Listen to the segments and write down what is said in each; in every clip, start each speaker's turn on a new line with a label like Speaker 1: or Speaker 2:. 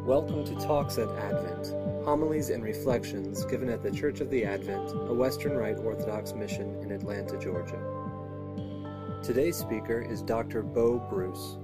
Speaker 1: Welcome to Talks at Advent, homilies and reflections given at the Church of the Advent, a Western Rite Orthodox mission in Atlanta, Georgia. Today's speaker is Dr. Bo Bruce.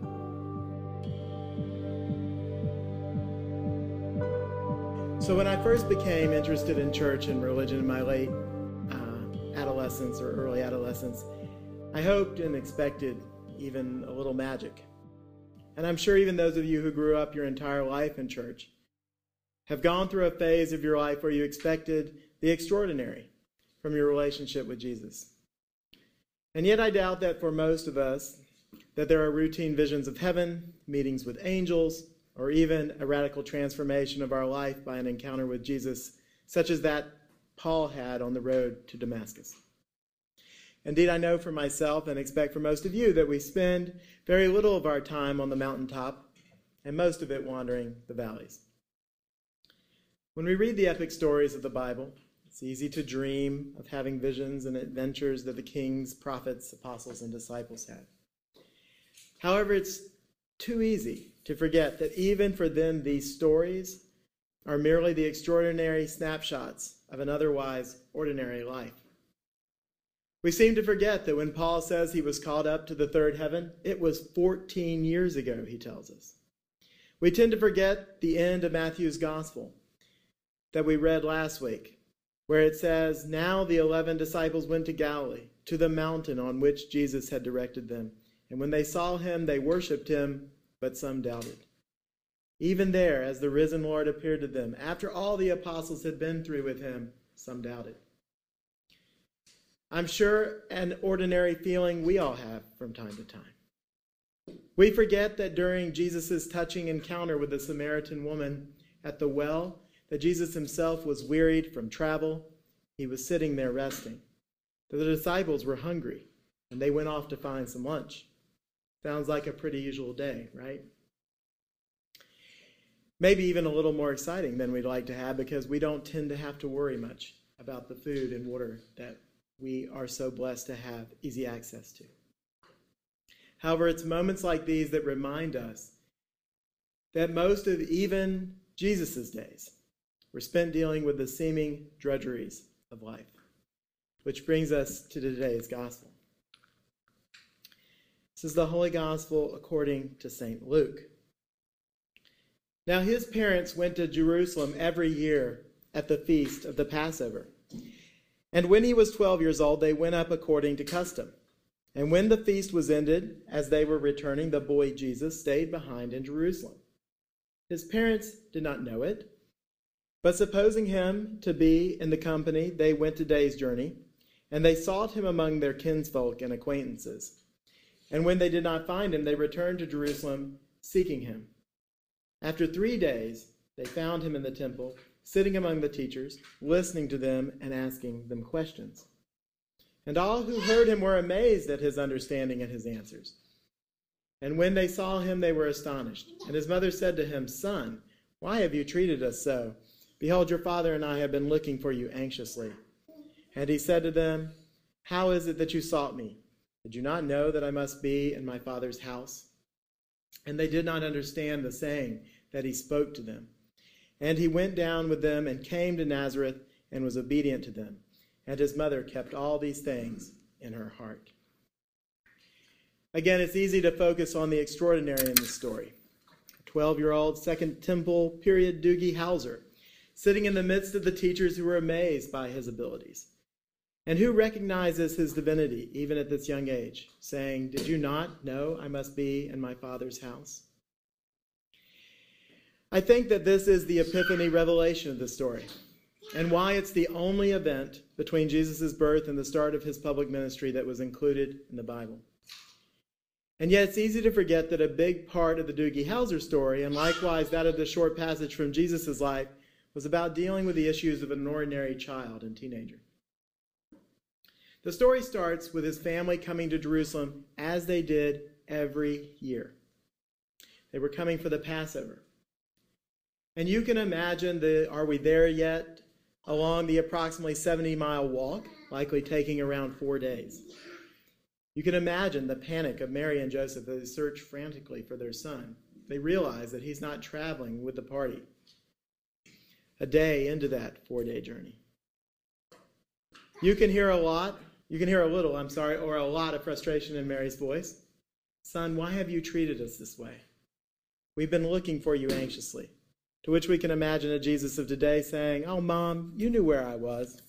Speaker 2: So when I first became interested in church and religion in my late adolescence or early adolescence, I hoped and expected even a little magic. And I'm sure even those of you who grew up your entire life in church have gone through a phase of your life where you expected the extraordinary from your relationship with Jesus. And yet I doubt that for most of us, that there are routine visions of heaven, meetings with angels, or even a radical transformation of our life by an encounter with Jesus, such as that Paul had on the road to Damascus. Indeed, I know for myself and expect for most of you that we spend very little of our time on the mountaintop and most of it wandering the valleys. When we read the epic stories of the Bible, it's easy to dream of having visions and adventures that the kings, prophets, apostles, and disciples had. However, it's too easy to forget that even for them, these stories are merely the extraordinary snapshots of an otherwise ordinary life. We seem to forget that when Paul says he was called up to the third heaven, it was 14 years ago, he tells us. We tend to forget the end of Matthew's gospel that we read last week, where it says, "Now the 11 disciples went to Galilee, to the mountain on which Jesus had directed them. And when they saw him, they worshipped him, but some doubted." Even there, as the risen Lord appeared to them, after all the apostles had been through with him, some doubted. I'm sure an ordinary feeling we all have from time to time. We forget that during Jesus' touching encounter with the Samaritan woman at the well, that Jesus himself was wearied from travel. He was sitting there resting. That the disciples were hungry, and they went off to find some lunch. Sounds like a pretty usual day, right? Maybe even a little more exciting than we'd like to have, because we don't tend to have to worry much about the food and water that we are so blessed to have easy access to. However, it's moments like these that remind us that most of even Jesus' days were spent dealing with the seeming drudgeries of life, which brings us to today's gospel. This is the Holy Gospel according to St. Luke. Now his parents went to Jerusalem every year at the feast of the Passover. And when he was 12 years old, they went up according to custom. And when the feast was ended, as they were returning, the boy Jesus stayed behind in Jerusalem. His parents did not know it, but supposing him to be in the company, they went a day's journey, and they sought him among their kinsfolk and acquaintances. And when they did not find him, they returned to Jerusalem, seeking him. After 3 days, they found him in the temple, sitting among the teachers, listening to them and asking them questions. And all who heard him were amazed at his understanding and his answers. And when they saw him, they were astonished. And his mother said to him, "Son, why have you treated us so? Behold, your father and I have been looking for you anxiously." And he said to them, "How is it that you sought me? Did you not know that I must be in my Father's house?" And they did not understand the saying that he spoke to them. And he went down with them and came to Nazareth and was obedient to them. And his mother kept all these things in her heart. Again, it's easy to focus on the extraordinary in this story. A 12-year-old Second Temple period Doogie Howser, sitting in the midst of the teachers who were amazed by his abilities, and who recognizes his divinity even at this young age, saying, "Did you not know I must be in my Father's house?" I think that this is the epiphany revelation of the story, and why it's the only event between Jesus' birth and the start of his public ministry that was included in the Bible. And yet it's easy to forget that a big part of the Doogie Howser story, and likewise that of the short passage from Jesus' life, was about dealing with the issues of an ordinary child and teenager. The story starts with his family coming to Jerusalem as they did every year. They were coming for the Passover. And you can imagine are we there yet, along the approximately 70-mile walk, likely taking around 4 days. You can imagine the panic of Mary and Joseph as they search frantically for their son, they realize that he's not traveling with the party. A day into that 4-day journey. You can hear a little, or a lot of frustration in Mary's voice. Son, why have you treated us this way? We've been looking for you anxiously. To which we can imagine a Jesus of today saying, oh, Mom, you knew where I was.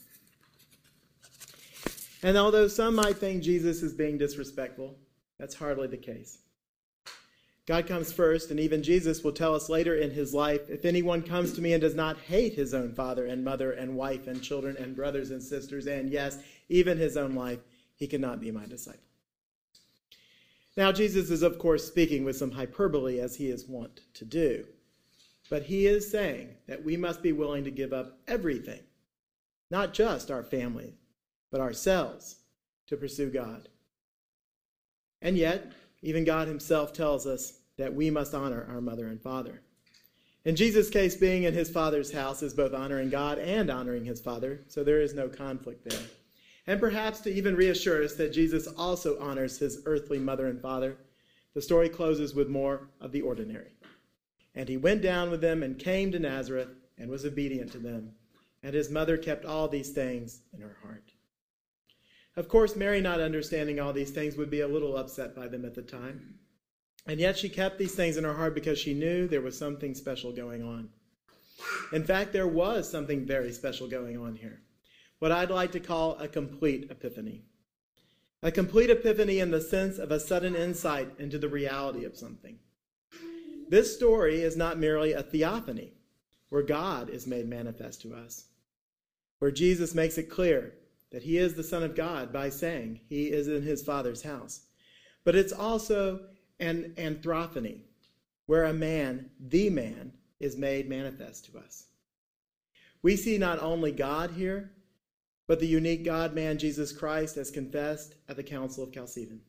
Speaker 2: And although some might think Jesus is being disrespectful, that's hardly the case. God comes first, and even Jesus will tell us later in his life, if anyone comes to me and does not hate his own father and mother and wife and children and brothers and sisters, and yes, even his own life, he cannot be my disciple. Now, Jesus is, of course, speaking with some hyperbole, as he is wont to do. But he is saying that we must be willing to give up everything, not just our family, but ourselves, to pursue God. And yet, even God himself tells us that we must honor our mother and father. In Jesus' case, being in his Father's house is both honoring God and honoring his Father, so there is no conflict there. And perhaps to even reassure us that Jesus also honors his earthly mother and father, the story closes with more of the ordinary. And he went down with them and came to Nazareth and was obedient to them. And his mother kept all these things in her heart. Of course, Mary, not understanding all these things, would be a little upset by them at the time. And yet she kept these things in her heart because she knew there was something special going on. In fact, there was something very special going on here. What I'd like to call a complete epiphany. A complete epiphany in the sense of a sudden insight into the reality of something. This story is not merely a theophany, where God is made manifest to us, where Jesus makes it clear that he is the Son of God by saying he is in his Father's house. But it's also an anthrophany, where a man, the man, is made manifest to us. We see not only God here, but the unique God-man Jesus Christ as confessed at the Council of Chalcedon.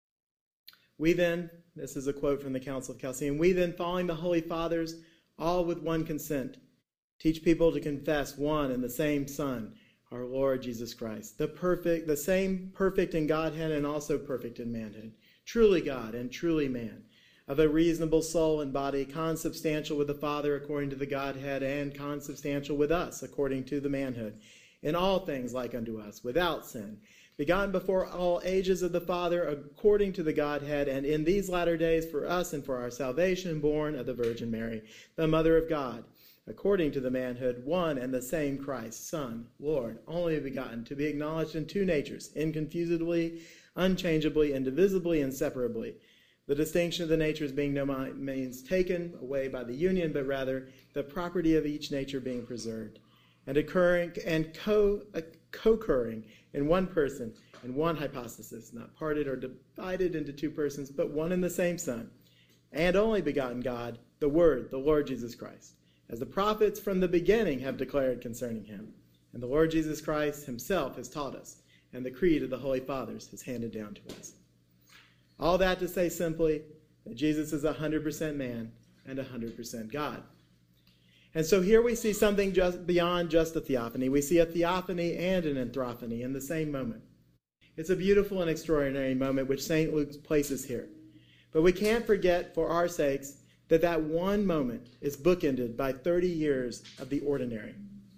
Speaker 2: We then, this is a quote from the Council of Chalcedon, we then, following the Holy Fathers, all with one consent, teach people to confess one and the same Son, our Lord Jesus Christ, the same perfect in Godhead and also perfect in manhood, truly God and truly man, of a reasonable soul and body, consubstantial with the Father according to the Godhead, and consubstantial with us according to the manhood, in all things like unto us, without sin, begotten before all ages of the Father according to the Godhead, and in these latter days for us and for our salvation, born of the Virgin Mary, the Mother of God, according to the manhood, one and the same Christ, Son, Lord, only begotten, to be acknowledged in two natures, inconfusedly, unchangeably, indivisibly, inseparably. The distinction of the natures being no means taken away by the union, but rather the property of each nature being preserved, and occurring and co-occurring in one person, in one hypostasis, not parted or divided into two persons, but one and the same Son, and only begotten God, the Word, the Lord Jesus Christ, as the prophets from the beginning have declared concerning him. And the Lord Jesus Christ himself has taught us, and the creed of the Holy Fathers has handed down to us. All that to say simply that Jesus is 100% man and 100% God. And so here we see something just beyond just a theophany. We see a theophany and an anthrophany in the same moment. It's a beautiful and extraordinary moment which St. Luke places here. But we can't forget, for our sakes, that one moment is bookended by 30 years of the ordinary.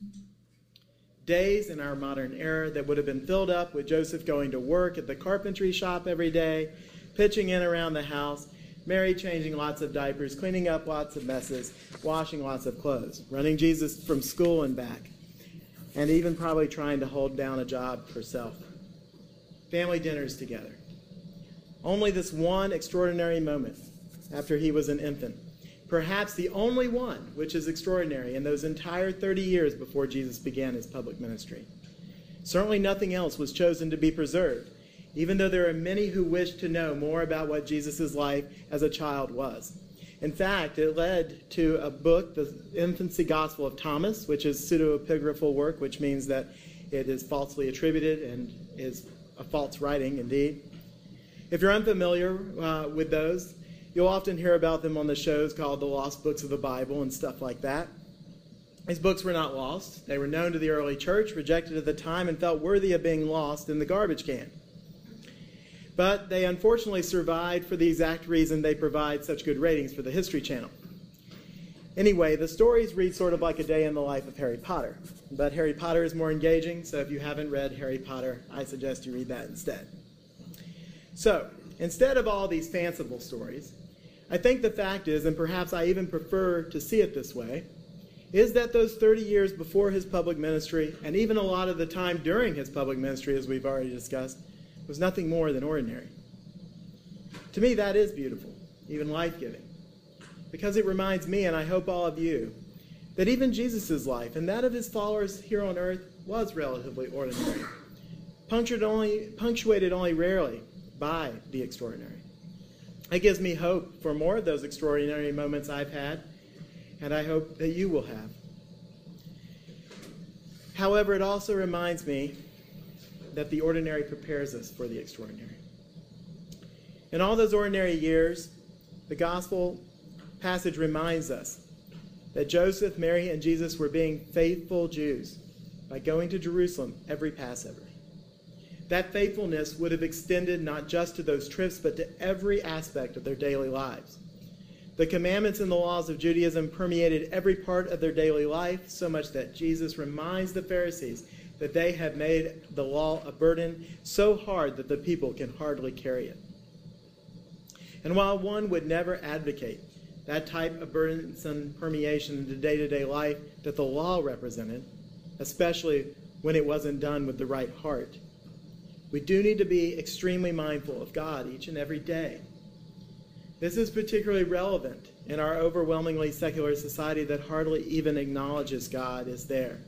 Speaker 2: Days in our modern era that would have been filled up with Joseph going to work at the carpentry shop every day, pitching in around the house, Mary changing lots of diapers, cleaning up lots of messes, washing lots of clothes, running Jesus from school and back, and even probably trying to hold down a job herself. Family dinners together. Only this one extraordinary moment after he was an infant, perhaps the only one which is extraordinary in those entire 30 years before Jesus began his public ministry. Certainly nothing else was chosen to be preserved, even though there are many who wish to know more about what Jesus' life as a child was. In fact, it led to a book, the Infancy Gospel of Thomas, which is pseudepigraphal work, which means that it is falsely attributed and is a false writing indeed. If you're unfamiliar with those, you'll often hear about them on the shows called The Lost Books of the Bible and stuff like that. These books were not lost. They were known to the early church, rejected at the time, and felt worthy of being lost in the garbage can. But they unfortunately survived for the exact reason they provide such good ratings for the History Channel. Anyway, the stories read sort of like a day in the life of Harry Potter. But Harry Potter is more engaging, so if you haven't read Harry Potter, I suggest you read that instead. So, instead of all these fanciful stories, I think the fact is, and perhaps I even prefer to see it this way, is that those 30 years before his public ministry, and even a lot of the time during his public ministry, as we've already discussed, was nothing more than ordinary. To me, that is beautiful, even life-giving, because it reminds me, and I hope all of you, that even Jesus' life and that of his followers here on earth was relatively ordinary, punctuated only rarely by the extraordinary. It gives me hope for more of those extraordinary moments I've had, and I hope that you will have. However, it also reminds me that the ordinary prepares us for the extraordinary. In all those ordinary years, the gospel passage reminds us that Joseph, Mary, and Jesus were being faithful Jews by going to Jerusalem every Passover. That faithfulness would have extended not just to those trips, but to every aspect of their daily lives. The commandments and the laws of Judaism permeated every part of their daily life, so much that Jesus reminds the Pharisees that they have made the law a burden so hard that the people can hardly carry it. And while one would never advocate that type of burdensome permeation into day-to-day life that the law represented, especially when it wasn't done with the right heart, we do need to be extremely mindful of God each and every day. This is particularly relevant in our overwhelmingly secular society that hardly even acknowledges God is there.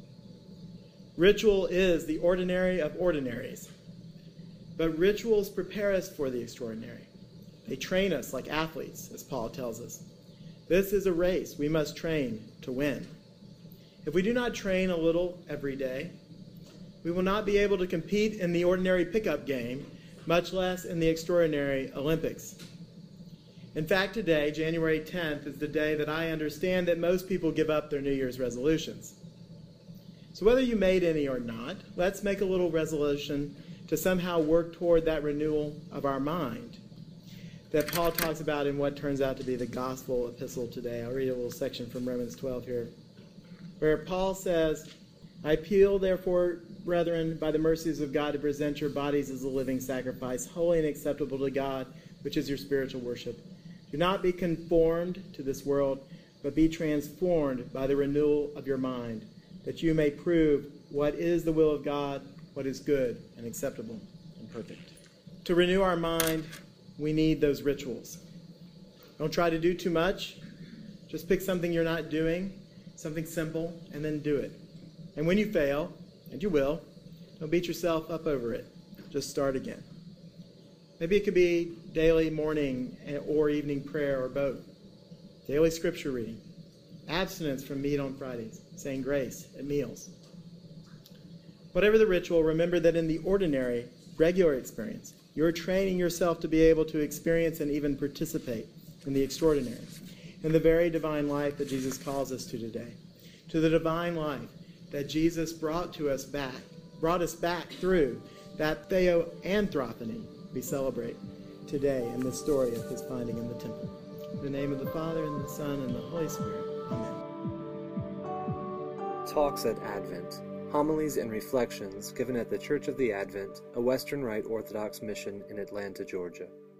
Speaker 2: Ritual is the ordinary of ordinaries, but rituals prepare us for the extraordinary. They train us like athletes, as Paul tells us. This is a race we must train to win. If we do not train a little every day, we will not be able to compete in the ordinary pickup game, much less in the extraordinary Olympics. In fact, today, January 10th, is the day that I understand that most people give up their New Year's resolutions. So whether you made any or not, let's make a little resolution to somehow work toward that renewal of our mind that Paul talks about in what turns out to be the gospel epistle today. I'll read a little section from Romans 12 here, where Paul says, I appeal, therefore, brethren, by the mercies of God, to present your bodies as a living sacrifice, holy and acceptable to God, which is your spiritual worship. Do not be conformed to this world, but be transformed by the renewal of your mind, that you may prove what is the will of God, what is good and acceptable and perfect. To renew our mind, we need those rituals. Don't try to do too much. Just pick something you're not doing, something simple, and then do it. And when you fail, and you will, don't beat yourself up over it. Just start again. Maybe it could be daily morning or evening prayer or both. Daily scripture reading. Abstinence from meat on Fridays. Saying grace at meals. Whatever the ritual, remember that in the ordinary, regular experience, you're training yourself to be able to experience and even participate in the extraordinary, in the very divine life that Jesus calls us to today, to the divine life that Jesus brought us back through that theoanthropony we celebrate today in the story of his finding in the temple. In the name of the Father, and the Son, and the Holy Spirit. Amen.
Speaker 1: Talks at Advent. Homilies and reflections given at the Church of the Advent, a Western Rite Orthodox mission in Atlanta, Georgia.